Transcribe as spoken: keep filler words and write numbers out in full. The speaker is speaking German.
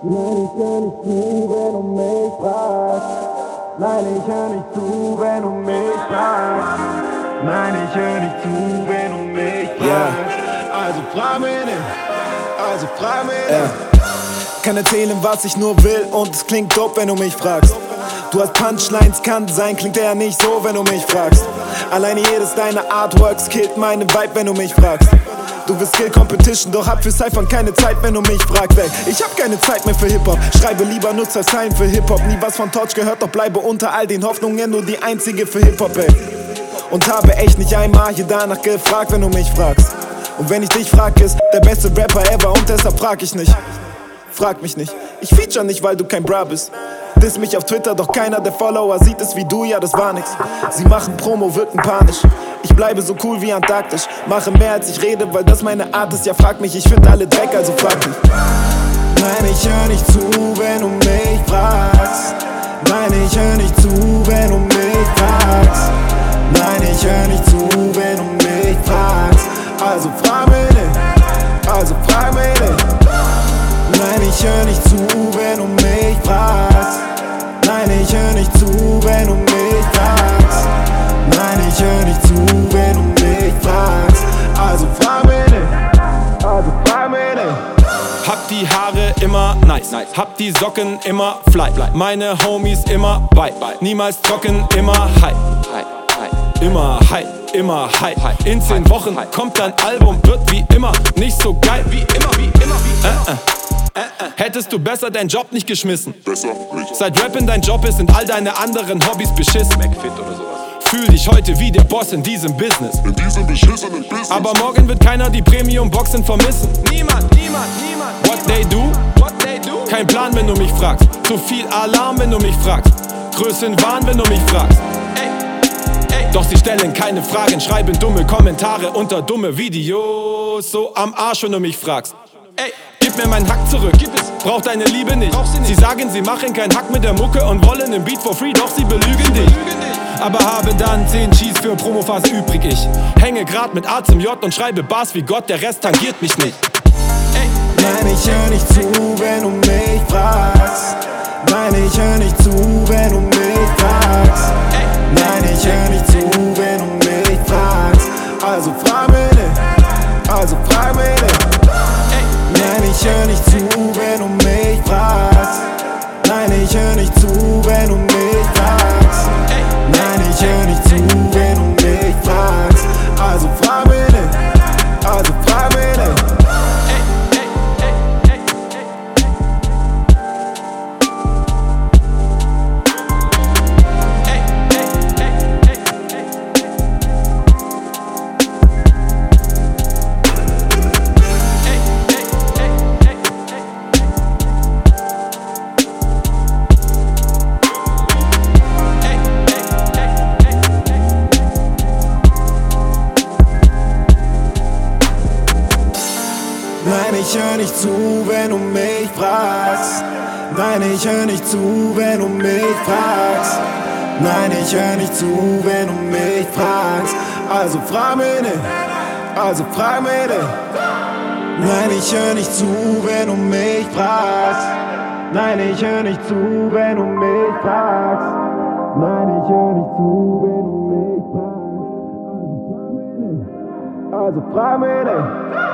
Nein, ich hör nicht zu, wenn du mich fragst. Nein, ich hör nicht zu, wenn du mich fragst. Nein, ich hör nicht zu, wenn du mich fragst. Yeah. Also frag mich nicht, also frag mich nicht. Yeah. Kann erzählen, was ich nur will und es klingt dope, wenn du mich fragst. Du hast Punchlines, kann sein, klingt eher nicht so, wenn du mich fragst. Alleine jedes deiner Artworks killt meine Vibe, wenn du mich fragst. Du willst Skill Competition, doch hab für Cyphern keine Zeit, wenn du mich fragst, ey. Ich hab keine Zeit mehr für Hip-Hop, schreibe lieber nur zwei Zeilen für Hip-Hop. Nie was von Torch gehört, doch bleibe unter all den Hoffnungen nur die einzige für Hip-Hop, ey. Und habe echt nicht einmal hier danach gefragt, wenn du mich fragst. Und wenn ich dich frag, ist der beste Rapper ever und deshalb frag ich nicht. Frag mich nicht, ich feature nicht, weil du kein Bra bist. Diss mich auf Twitter, doch keiner der Follower sieht es wie du, ja das war nix. Sie machen Promo, wirken panisch. Ich bleibe so cool wie antarktisch. Mache mehr als ich rede, weil das meine Art ist. Ja frag mich, ich find alle Dreck, also frag mich. Nein, ich hör nicht zu, wenn du mich fragst. Nein, ich hör nicht zu, wenn du mich fragst. Nein, ich hör nicht zu, wenn du mich fragst. Also frag mich nicht, also frag mich nicht. Nein, ich hör nicht zu, wenn du mich fragst. Nein, ich hör nicht zu, wenn du mich fragst. Nein, ich hör nicht zu, wenn du mich fragst. Also frag mich nicht, also frag mich nicht. Hab die Haare immer nice, nice. Hab die Socken immer fly, fly. Meine Homies immer bei, niemals trocken, immer high, high, high. Immer high, immer high, high. In zehn Wochen high. Kommt dein Album, wird wie immer nicht so geil, wie immer, wie immer, wie immer. Äh, äh. Hättest du besser deinen Job nicht geschmissen. Besser nicht. Seit Rappen dein Job ist, sind all deine anderen Hobbys beschissen. McFit oder sowas. Fühl dich heute wie der Boss in diesem Business. In diesem beschissenen Business. Aber morgen wird keiner die Premium-Boxen vermissen. Niemand, niemand, niemand. What they do? What they do? Kein Plan, wenn du mich fragst. Zu viel Alarm, wenn du mich fragst. Größenwahn, wenn du mich fragst. Ey, ey. Doch sie stellen keine Fragen, schreiben dumme Kommentare unter dumme Videos. So am Arsch, wenn du mich fragst. Ey. Gib mir meinen Hack zurück, gib es, brauch deine Liebe nicht. Sie, nicht. Sie sagen, sie machen keinen Hack mit der Mucke und wollen den Beat for free, doch sie belügen, sie dich. belügen dich. Aber habe dann zehn Cheese für Promophase übrig. Ich hänge grad mit A zum J und schreibe Bars wie Gott, der Rest tangiert mich nicht. Ey. Nein, ich hör nicht zu, wenn du mich fragst. Nein, ich hör nicht zu, wenn du mich fragst. Ey. Nein, ich hör nicht zu, wenn du mich fragst. Also frag mich nicht, also frag mich nicht. Nein, ich hör nicht zu, wenn du mich fragst. Nein, ich hör nicht zu, wenn du mich fragst. Nein, ich hör nicht zu, wenn du mich fragst. Also frag mich nicht, also frag mich nicht. Nein, ich hör nicht zu, wenn du mich fragst. Nein, ich hör nicht zu, wenn du mich fragst. Nein, ich hör nicht zu, wenn du mich fragst. Also frag mich nicht, also frag mich nicht. Nein, ich hör nicht zu, wenn du mich fragst. Nein, ich hör nicht zu, wenn du mich fragst. Nein, ich hör nicht zu, wenn du mich fragst. Also frag mich nicht, also frag mich nicht.